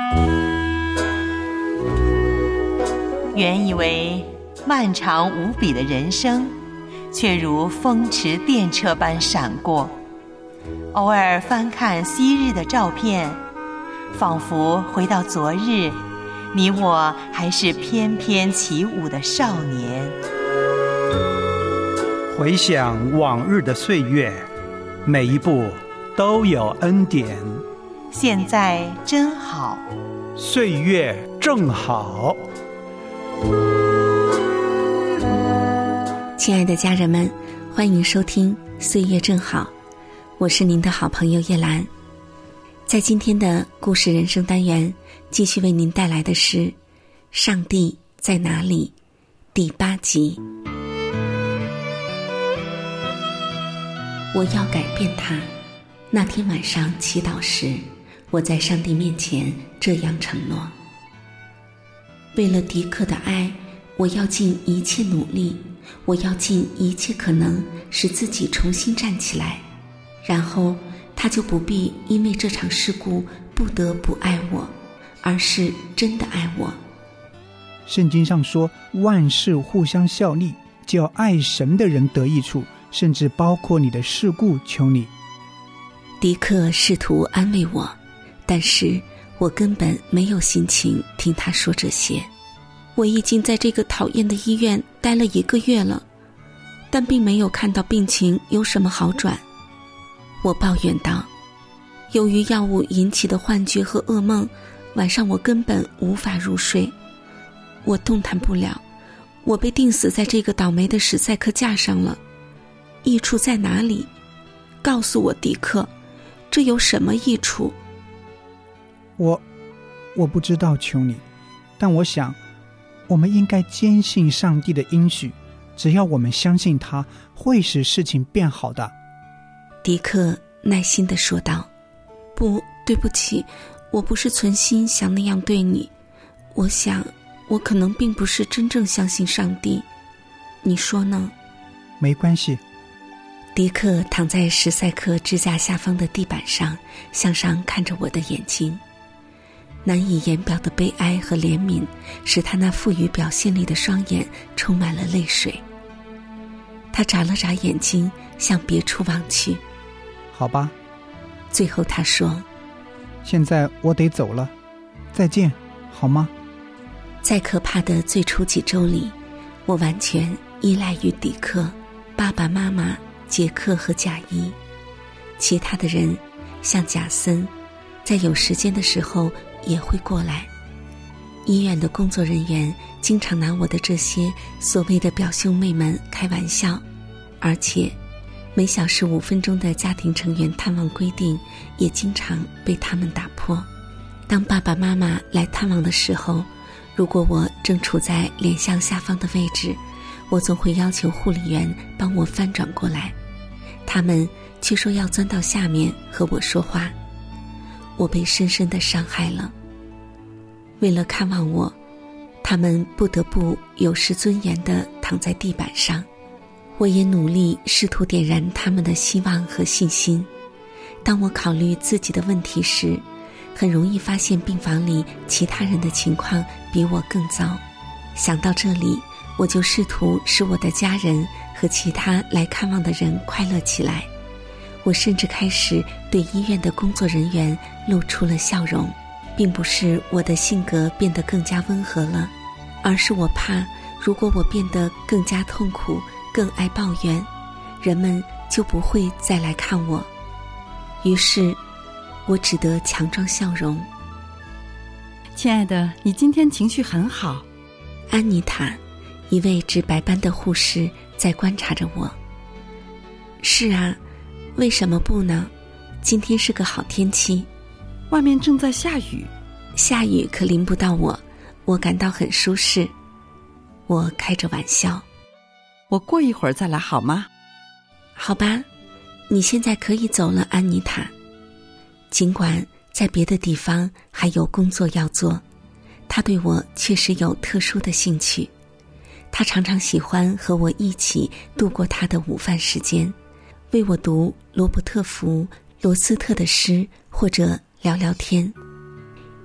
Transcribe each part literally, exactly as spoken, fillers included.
原以为漫长无比的人生，却如风驰电掣般闪过。偶尔翻看昔日的照片，仿佛回到昨日，你我还是翩翩起舞的少年。 回想往日的岁月，每一步都有恩典。 现在真好， 岁月正好。 亲爱的家人们，欢迎收听岁月正好，我是您的好朋友叶兰。在今天的故事人生单元，继续为您带来的是上帝在哪里第八集。我要改变他。那天晚上祈祷时，我在上帝面前这样承诺：为了迪克的爱，我要尽一切努力，我要尽一切可能使自己重新站起来，然后他就不必因为这场事故不得不爱我，而是真的爱我。 圣经上说，万事互相效力，叫爱神的人得益处，甚至包括你的事故。求你。 迪克试图安慰我，但是我根本没有心情听他说这些。我已经在这个讨厌的医院待了一个月了，但并没有看到病情有什么好转。我抱怨道，由于药物引起的幻觉和噩梦，晚上我根本无法入睡。我动弹不了，我被钉死在这个倒霉的史赛克架上了。益处在哪里？告诉我，迪克，这有什么益处？ 我我不知道，求你，但我想我们应该坚信上帝的应许，只要我们相信他会使事情变好的。 迪克耐心地说道，不，对不起，我不是存心想那样对你，我想我可能并不是真正相信上帝，你说呢？ 没关系。 迪克躺在史赛克支架下方的地板上，向上看着我的眼睛，难以言表的悲哀和怜悯使他那富于表现力的双眼充满了泪水。他眨了眨眼睛，向别处望去。 好吧。 最后他说， 现在我得走了，再见，好吗？ 在可怕的最初几周里，我完全依赖于迪克、爸爸妈妈、杰克和贾伊。其他的人像贾森，在有时间的时候也会过来。医院的工作人员经常拿我的这些所谓的表兄妹们开玩笑，而且每小时五分钟的家庭成员探望规定也经常被他们打破。当爸爸妈妈来探望的时候，如果我正处在脸向下方的位置，我总会要求护理员帮我翻转过来，他们却说要钻到下面和我说话。我被深深地伤害了。为了看望我，他们不得不有失尊严地躺在地板上。我也努力试图点燃他们的希望和信心。当我考虑自己的问题时，很容易发现病房里其他人的情况比我更糟。想到这里，我就试图使我的家人和其他来看望的人快乐起来。我甚至开始对医院的工作人员露出了笑容，并不是我的性格变得更加温和了，而是我怕如果我变得更加痛苦，更爱抱怨，人们就不会再来看我。于是我只得强装笑容。 亲爱的，你今天情绪很好。 安妮塔，一位值白班的护士，在观察着我。是啊，为什么不呢？今天是个好天气。 外面正在下雨。 下雨可淋不到我，我感到很舒适。我开着玩笑。 我过一会儿再来好吗？ 好吧，你现在可以走了，安妮塔。尽管在别的地方还有工作要做，他对我确实有特殊的兴趣。他常常喜欢和我一起度过他的午饭时间，为我读罗伯特·福·罗斯特的诗，或者聊聊天。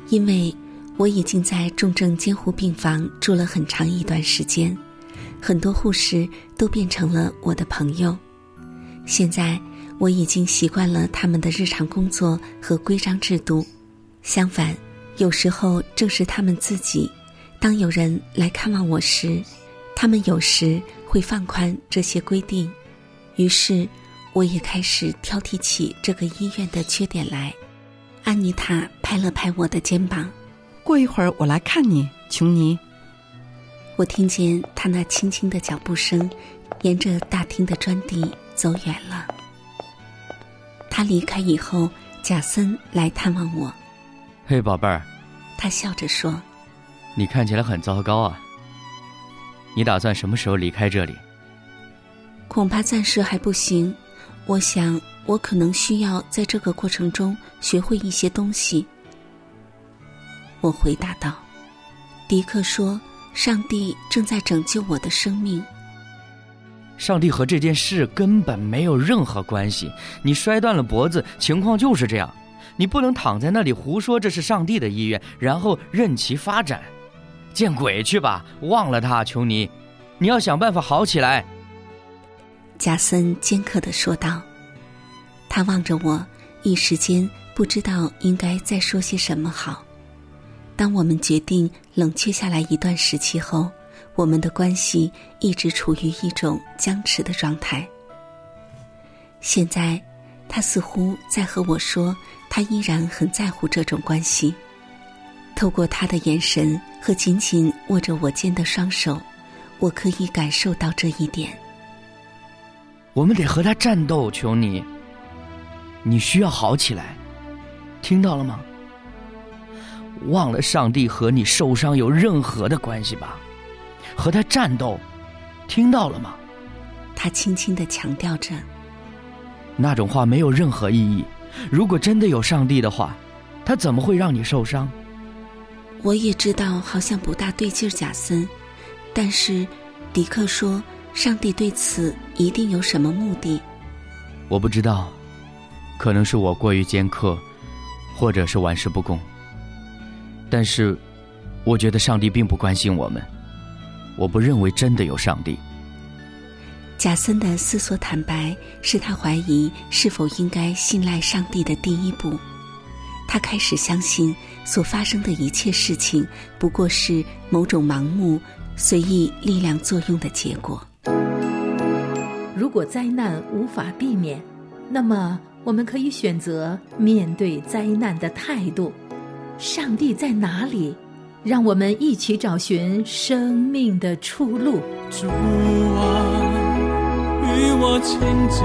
因为我已经在重症监护病房住了很长一段时间，很多护士都变成了我的朋友。现在我已经习惯了他们的日常工作和规章制度，相反，有时候正是他们自己，当有人来看望我时，他们有时会放宽这些规定。于是我也开始挑剔起这个医院的缺点来。安妮塔拍了拍我的肩膀， 过一会儿我来看你，琼妮。 我听见他那轻轻的脚步声沿着大厅的砖地走远了。他离开以后，贾森来探望我。 嘿，宝贝儿， 他笑着说， 你看起来很糟糕啊，你打算什么时候离开这里？ 恐怕暂时还不行，我想我可能需要在这个过程中学会一些东西。我回答道，迪克说，上帝正在拯救我的生命。 上帝和这件事根本没有任何关系，你摔断了脖子，情况就是这样，你不能躺在那里胡说这是上帝的医院，然后任其发展。见鬼去吧，忘了他，琼妮，你要想办法好起来。 贾森尖刻地说道。他望着我，一时间不知道应该再说些什么好。当我们决定冷却下来一段时期后，我们的关系一直处于一种僵持的状态。现在他似乎在和我说，他依然很在乎这种关系。透过他的眼神和紧紧握着我肩的双手，我可以感受到这一点。 我们得和他战斗，琼妮，你需要好起来，听到了吗？忘了上帝和你受伤有任何的关系吧，和他战斗，听到了吗？ 他轻轻地强调着。 那种话没有任何意义，如果真的有上帝的话，他怎么会让你受伤？ 我也知道好像不大对劲儿，贾森，但是迪克说上帝对此一定有什么目的。 我不知道，可能是我过于尖刻，或者是玩世不恭，但是我觉得上帝并不关心我们，我不认为真的有上帝。 贾森的思索坦白是他怀疑是否应该信赖上帝的第一步。他开始相信所发生的一切事情不过是某种盲目随意力量作用的结果。 如果灾难无法避免，那么我们可以选择面对灾难的态度。上帝在哪里？让我们一起找寻生命的出路。 主啊，与我亲近，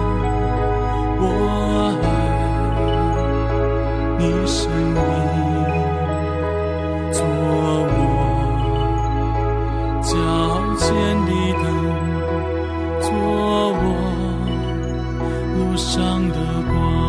我爱你生命，做我脚前的灯，做我路上的光。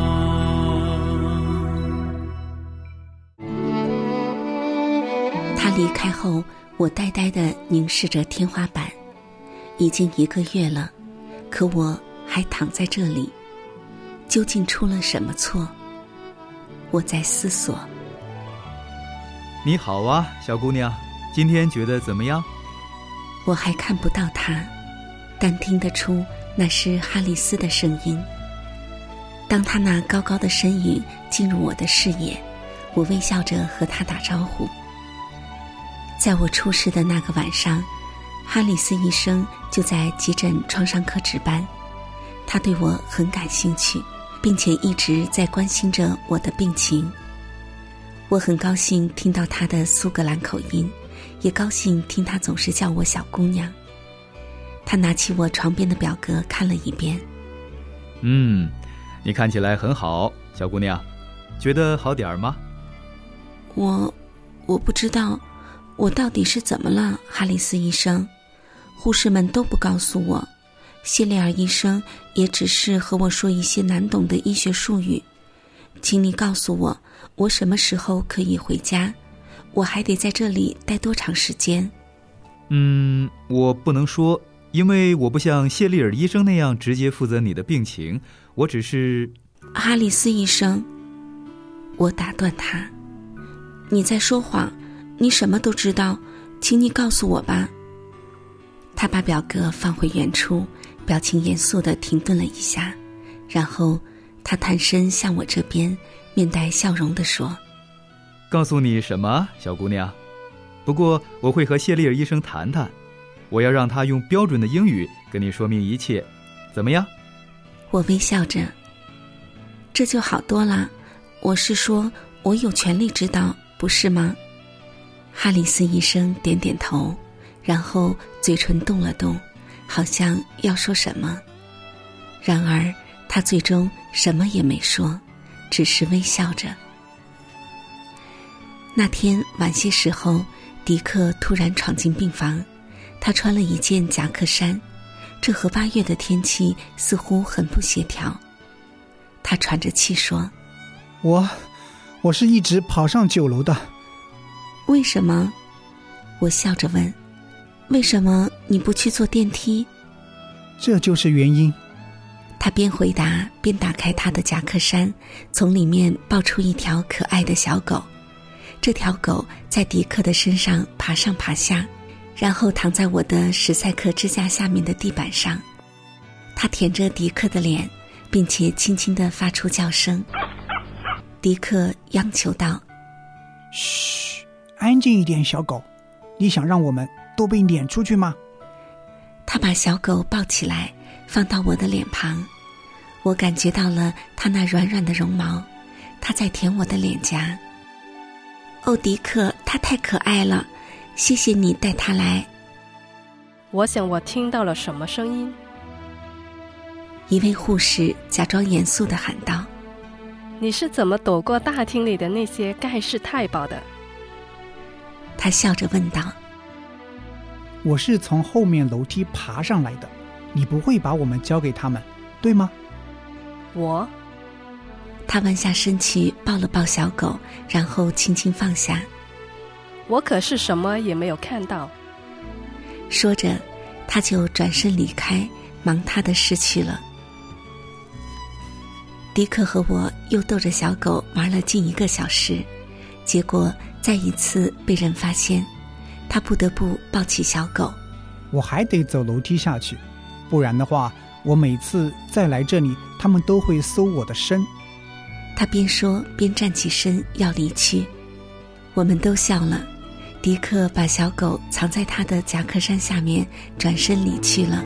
他离开后，我呆呆地凝视着天花板。已经一个月了，可我还躺在这里，究竟出了什么错？我在思索。 你好啊，小姑娘，今天觉得怎么样？ 我还看不到他，但听得出那是哈里斯的声音。当他那高高的身影进入我的视野，我微笑着和他打招呼。在我出事的那个晚上，哈里斯医生就在急诊创伤科值班，他对我很感兴趣，并且一直在关心着我的病情。我很高兴听到他的苏格兰口音，也高兴听他总是叫我小姑娘。他拿起我床边的表格看了一遍。 嗯，你看起来很好，小姑娘，觉得好点儿吗？ 我我不知道我到底是怎么了，哈里斯医生。护士们都不告诉我，谢利尔医生也只是和我说一些难懂的医学术语。请你告诉我，我什么时候可以回家？我还得在这里待多长时间？ 嗯，我不能说，因为我不像谢利尔医生那样直接负责你的病情，我只是…… 哈里斯医生，我打断他。 你在说谎，你什么都知道，请你告诉我吧。他把表哥放回原处，表情严肃地停顿了一下，然后他探身向我这边，面带笑容地说： 告诉你什么，小姑娘？不过我会和谢丽尔医生谈谈，我要让他用标准的英语跟你说明一切，怎么样？ 我微笑着：这就好多了，我是说我有权利知道，不是吗？哈里斯医生点点头，然后嘴唇动了动，好像要说什么。然而他最终什么也没说，只是微笑着。那天晚些时候，迪克突然闯进病房，他穿了一件夹克衫，这和八月的天气似乎很不协调。他喘着气说： 我我是一直跑上九楼的。 为什么？我笑着问：为什么你不去坐电梯？ 这就是原因。 他边回答边打开他的夹克衫，从里面抱出一条可爱的小狗。这条狗在迪克的身上爬上爬下，然后躺在我的史赛克支架下面的地板上。它舔着迪克的脸，并且轻轻地发出叫声。迪克央求道： 嘘，安静一点，小狗，你想让我们都被撵出去吗？ 他把小狗抱起来，放到我的脸旁，我感觉到了它那软软的绒毛，它在舔我的脸颊。哦，迪克，它太可爱了，谢谢你带它来。 我想我听到了什么声音。 一位护士假装严肃地喊道： 你是怎么躲过大厅里的那些盖世太保的？ 他笑着问道： 我是从后面楼梯爬上来的，你不会把我们交给他们，对吗？ 我？ 他弯下身去抱了抱小狗，然后轻轻放下。 我可是什么也没有看到。 说着，他就转身离开，忙他的事去了。迪克和我又逗着小狗玩了近一个小时，结果再一次被人发现，他不得不抱起小狗。 我还得走楼梯下去，不然的话，我每次再来这里，他们都会搜我的身。 他边说边站起身要离去，我们都笑了。迪克把小狗藏在他的夹克衫下面，转身离去了。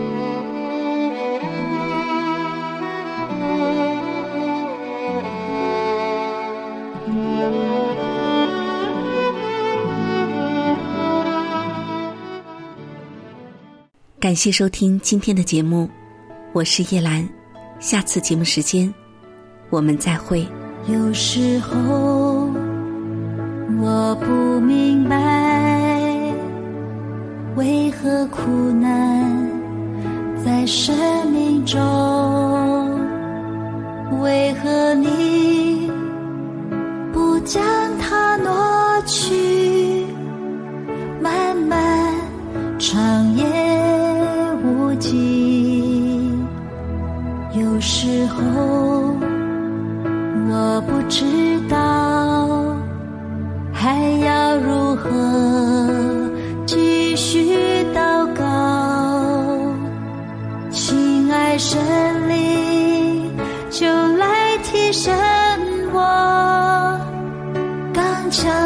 感谢收听今天的节目，我是叶兰，下次节目时间我们再会。 有时候我不明白，为何苦难在生命中，为何你不将它挪去，漫漫长夜无尽。有时候我不知道还要如何继续祷告，亲爱神灵就来提升我刚强